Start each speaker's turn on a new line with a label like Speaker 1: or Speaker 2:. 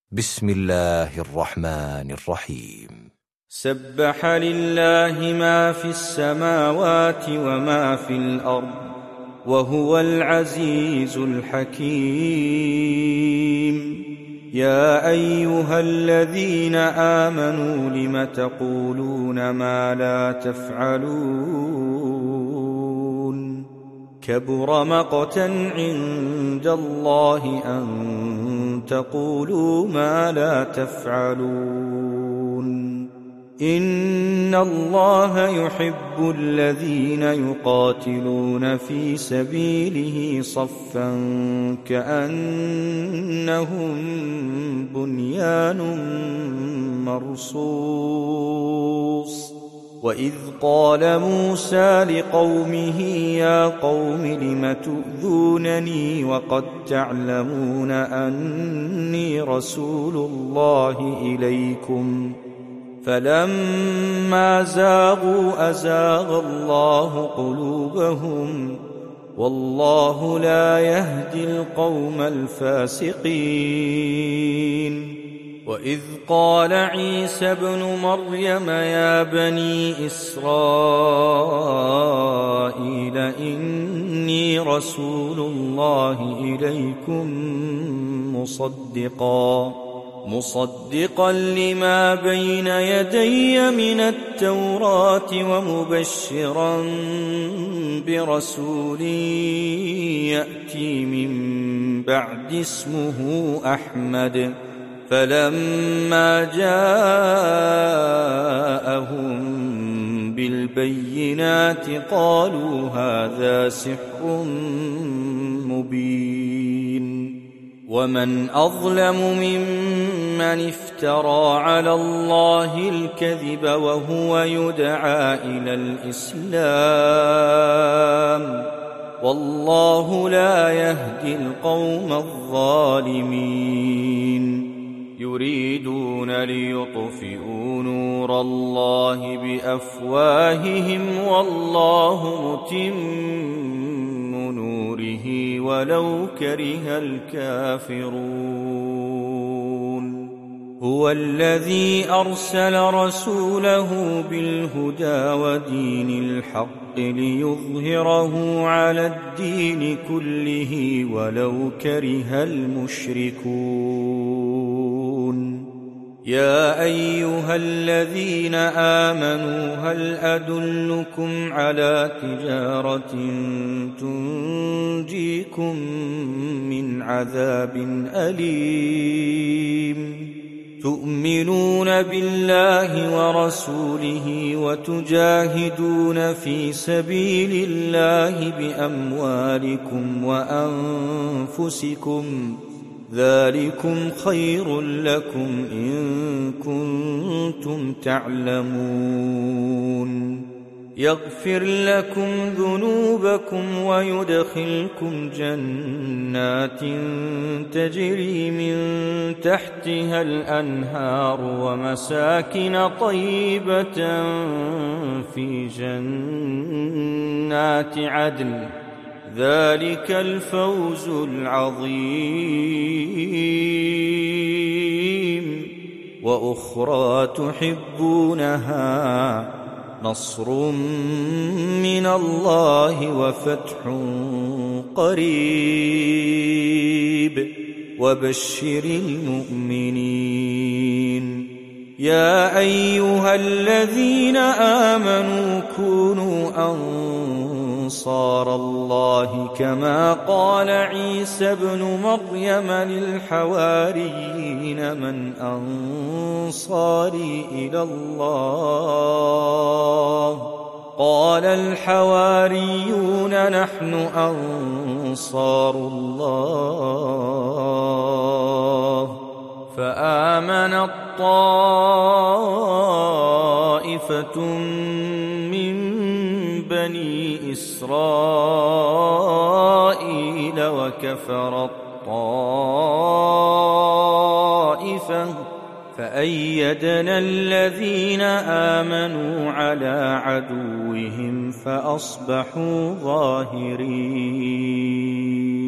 Speaker 1: بسم الله الرحمن الرحيم.
Speaker 2: سبح لله ما في السماوات وما في الأرض وهو العزيز الحكيم. يا أيها الذين آمنوا لم تقولون ما لا تفعلون؟ كبر مقتا عند الله أن تقولوا ما لا تفعلون. إن الله يحب الذين يقاتلون في سبيله صفا كأنهم بنيان مرصوص. وإذ قال موسى لقومه يا قوم لم تؤذونني وقد تعلمون أني رسول الله إليكم فلما زاغوا أزاغ الله قلوبهم والله لا يهدي القوم الفاسقين. وإذ قال عيسى ابن مريم يا بني إسرائيل إني رسول الله إليكم مصدقا لما بين يدي من التوراة ومبشرا برسول يأتي من بعد اسمه أحمد. فلما جاءهم بالبينات قالوا هذا سحر مبين. ومن أظلم ممن افترى على الله الكذب وهو يدعى إلى الإسلام والله لا يهدي القوم الظالمين. يريدون ليطفئوا نور الله بأفواههم والله متم نوره ولو كره الكافرون. هو الذي أرسل رسوله بالهدى ودين الحق ليظهره على الدين كله ولو كره المشركون. يا أيها الذين آمنوا هل أدلكم على تجارة تنجيكم من عذاب أليم؟ تؤمنون بالله ورسوله وتجاهدون في سبيل الله بأموالكم وأنفسكم ذلكم خير لكم إن كنتم تعلمون. يغفر لكم ذنوبكم ويدخلكم جنات تجري من تحتها الأنهار ومساكن طيبة في جنات عدن ذلك الفوز العظيم. وأخرى تحبونها نصر من الله وفتح قريب وبشر المؤمنين. يا أيها الذين آمنوا كونوا أنصار الله كما قال عيسى ابن مريم للحواريين من أنصاري إلى الله؟ قال الحواريون نحن أنصار الله. فآمنت طائفة من بني إسرائيل وكفرت طائفة فأيدنا الذين آمنوا على عدوهم فأصبحوا ظاهرين.